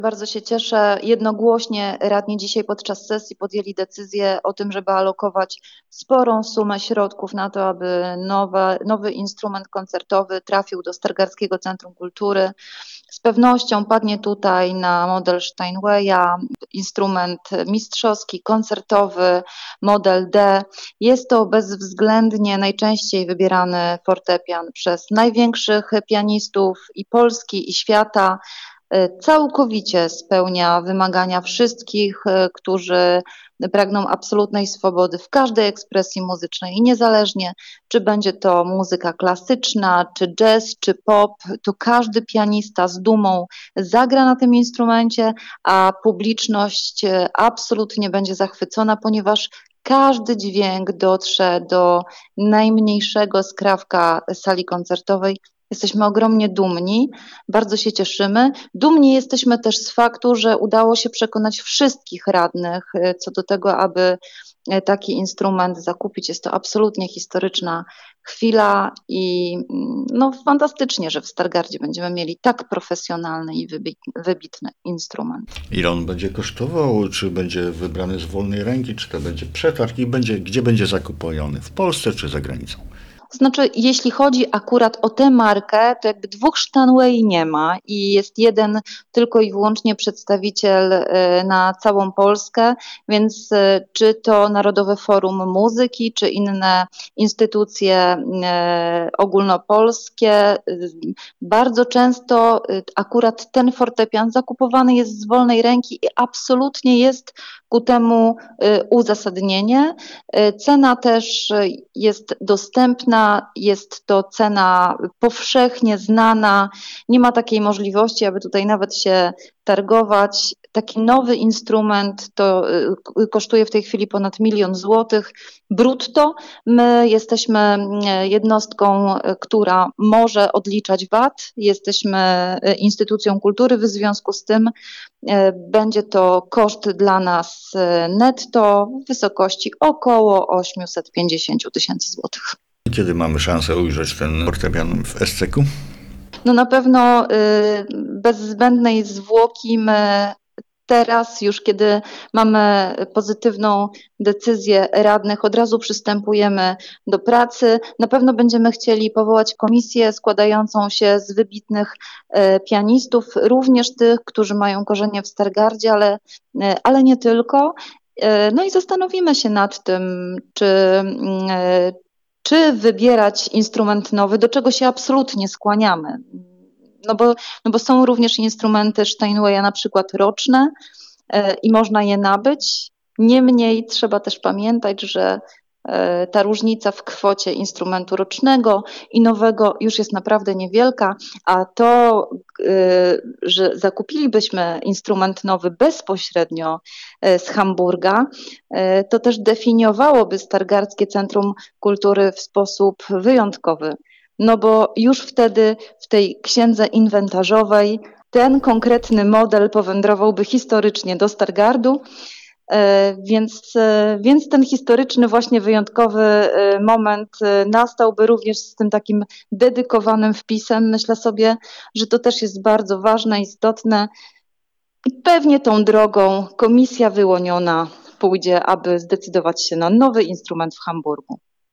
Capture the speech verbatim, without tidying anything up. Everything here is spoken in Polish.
Bardzo się cieszę. Jednogłośnie radni dzisiaj podczas sesji podjęli decyzję o tym, żeby alokować sporą sumę środków na to, aby nowe, nowy instrument koncertowy trafił do Stargardzkiego Centrum Kultury. Z pewnością padnie tutaj na model Steinwaya, instrument mistrzowski, koncertowy, model D. Jest to bezwzględnie najczęściej wybierany fortepian przez największych pianistów i Polski, i świata. Całkowicie spełnia wymagania wszystkich, którzy pragną absolutnej swobody w każdej ekspresji muzycznej i niezależnie, czy będzie to muzyka klasyczna, czy jazz, czy pop, to każdy pianista z dumą zagra na tym instrumencie, a publiczność absolutnie będzie zachwycona, ponieważ każdy dźwięk dotrze do najmniejszego skrawka sali koncertowej. Jesteśmy ogromnie dumni, bardzo się cieszymy. Dumni jesteśmy też z faktu, że udało się przekonać wszystkich radnych co do tego, aby taki instrument zakupić. Jest to absolutnie historyczna chwila i no fantastycznie, że w Stargardzie będziemy mieli tak profesjonalny i wybitny instrument. Ile on będzie kosztował? Czy będzie wybrany z wolnej ręki, czy to będzie przetarg i będzie, gdzie będzie zakupiony? W Polsce czy za granicą? Znaczy, jeśli chodzi akurat o tę markę, to jakby dwóch Steinway nie ma i jest jeden tylko i wyłącznie przedstawiciel na całą Polskę, więc czy to Narodowe Forum Muzyki, czy inne instytucje ogólnopolskie, bardzo często akurat ten fortepian zakupowany jest z wolnej ręki i absolutnie jest ku temu uzasadnienie. Cena też jest dostępna, jest to cena powszechnie znana, nie ma takiej możliwości, aby tutaj nawet się targować. Taki nowy instrument to kosztuje w tej chwili ponad milion złotych brutto. My jesteśmy jednostką, która może odliczać V A T, jesteśmy instytucją kultury, w związku z tym będzie to koszt dla nas netto w wysokości około osiemset pięćdziesiąt tysięcy złotych. Kiedy mamy szansę ujrzeć ten fortepian w S C K-u? No na pewno bez zbędnej zwłoki my teraz, już kiedy mamy pozytywną decyzję radnych, od razu przystępujemy do pracy. Na pewno będziemy chcieli powołać komisję składającą się z wybitnych pianistów, również tych, którzy mają korzenie w Stargardzie, ale, ale nie tylko. No i zastanowimy się nad tym, czy czy wybierać instrument nowy, do czego się absolutnie skłaniamy. No bo, no bo są również instrumenty Steinwaya na przykład roczne i można je nabyć. Niemniej trzeba też pamiętać, że ta różnica w kwocie instrumentu rocznego i nowego już jest naprawdę niewielka, a to, że zakupilibyśmy instrument nowy bezpośrednio z Hamburga, to też definiowałoby Stargardzkie Centrum Kultury w sposób wyjątkowy. No bo już wtedy w tej księdze inwentarzowej ten konkretny model powędrowałby historycznie do Stargardu. Więc, więc ten historyczny, właśnie wyjątkowy moment nastałby również z tym takim dedykowanym wpisem. Myślę sobie, że to też jest bardzo ważne, istotne. I pewnie tą drogą komisja wyłoniona pójdzie, aby zdecydować się na nowy instrument w Hamburgu.